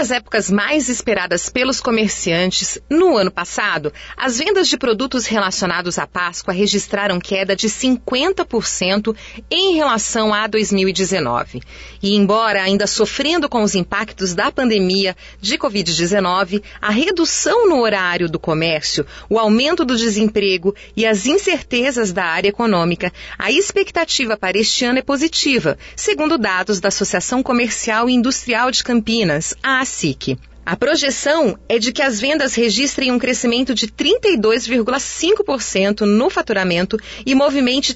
das épocas mais esperadas pelos comerciantes, no ano passado, as vendas de produtos relacionados à Páscoa registraram queda de 50% em relação a 2019. E embora ainda sofrendo com os impactos da pandemia de Covid-19, a redução no horário do comércio, o aumento do desemprego e as incertezas da área econômica, a expectativa para este ano é positiva, segundo dados da Associação Comercial e Industrial de Campinas, a ACIC. A projeção é de que as vendas registrem um crescimento de 32,5% no faturamento e movimente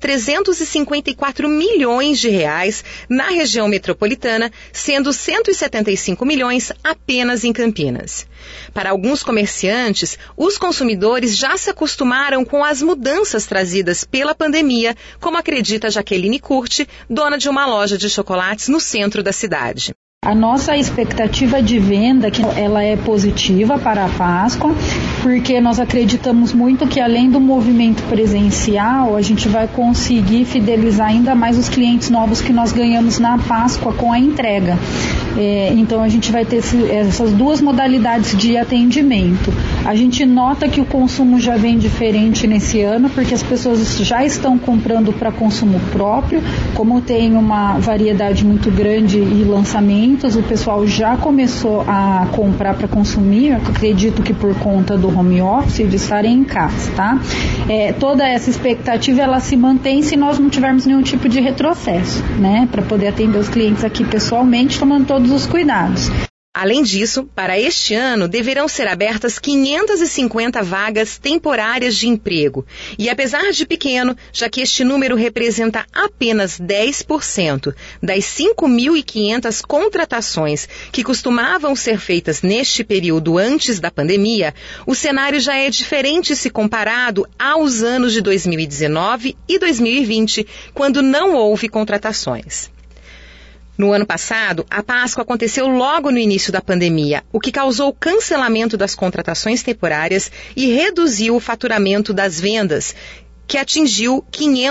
354 milhões de reais na região metropolitana, sendo 175 milhões apenas em Campinas. Para alguns comerciantes, os consumidores já se acostumaram com as mudanças trazidas pela pandemia, como acredita Jaqueline Curti, dona de uma loja de chocolates no centro da cidade. A nossa expectativa de venda, ela é positiva para a Páscoa, porque nós acreditamos muito que além do movimento presencial, a gente vai conseguir fidelizar ainda mais os clientes novos que nós ganhamos na Páscoa com a entrega. Então a gente vai ter essas duas modalidades de atendimento. A gente nota que o consumo já vem diferente nesse ano, porque as pessoas já estão comprando para consumo próprio, como tem uma variedade muito grande e lançamento, o pessoal já começou a comprar para consumir, eu acredito que por conta do home office, de estarem em casa, tá? Toda essa expectativa, ela se mantém se nós não tivermos nenhum tipo de retrocesso, né? Para poder atender os clientes aqui pessoalmente, tomando todos os cuidados. Além disso, para este ano, deverão ser abertas 550 vagas temporárias de emprego. E apesar de pequeno, já que este número representa apenas 10% das 5.500 contratações que costumavam ser feitas neste período antes da pandemia, o cenário já é diferente se comparado aos anos de 2019 e 2020, quando não houve contratações. No ano passado, a Páscoa aconteceu logo no início da pandemia, o que causou o cancelamento das contratações temporárias e reduziu o faturamento das vendas, que atingiu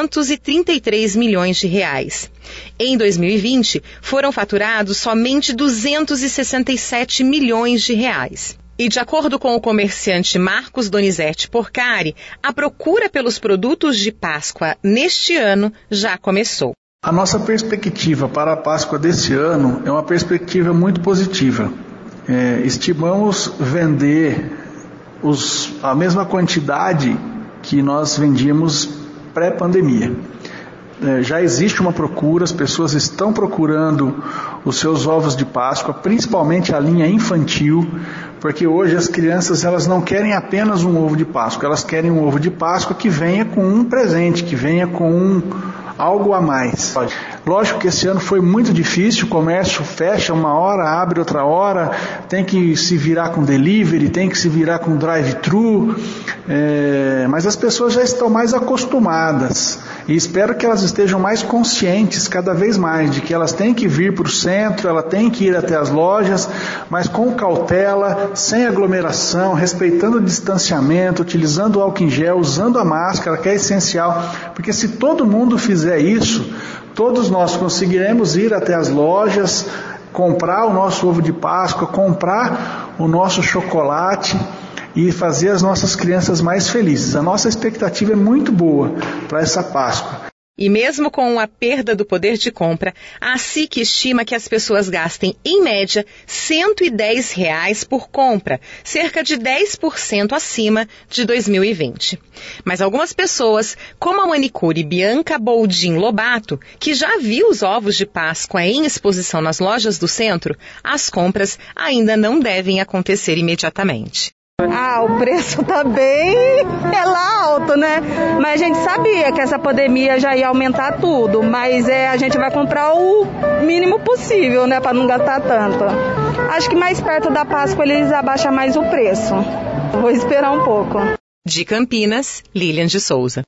533 milhões de reais. Em 2020, foram faturados somente 267 milhões de reais. E de acordo com o comerciante Marcos Donizete Porcari, a procura pelos produtos de Páscoa neste ano já começou. A nossa perspectiva para a Páscoa desse ano é uma perspectiva muito positiva. Estimamos vender a mesma quantidade que nós vendíamos pré-pandemia. Já existe uma procura, as pessoas estão procurando os seus ovos de Páscoa, principalmente a linha infantil, porque hoje as crianças elas não querem apenas um ovo de Páscoa, elas querem um ovo de Páscoa que venha com um presente, que venha com algo a mais. Lógico que esse ano foi muito difícil, o comércio fecha uma hora, abre outra hora, tem que se virar com delivery, tem que se virar com drive-thru, mas as pessoas já estão mais acostumadas e espero que elas estejam mais conscientes cada vez mais de que elas têm que vir para o centro, elas têm que ir até as lojas, mas com cautela, sem aglomeração, respeitando o distanciamento, utilizando o álcool em gel, usando a máscara, que é essencial, porque se todo mundo fizer isso, todos nós conseguiremos ir até as lojas, comprar o nosso ovo de Páscoa, comprar o nosso chocolate e fazer as nossas crianças mais felizes. A nossa expectativa é muito boa para essa Páscoa. E mesmo com a perda do poder de compra, a ACIC estima que as pessoas gastem, em média, R$ 110 por compra, cerca de 10% acima de 2020. Mas algumas pessoas, como a manicure Bianca Boldin Lobato, que já viu os ovos de Páscoa em exposição nas lojas do centro, as compras ainda não devem acontecer imediatamente. O preço tá bem alto, né? Mas a gente sabia que essa pandemia já ia aumentar tudo, mas a gente vai comprar o mínimo possível, né? Para não gastar tanto. Acho que mais perto da Páscoa eles abaixam mais o preço. Vou esperar um pouco. De Campinas, Lilian de Souza.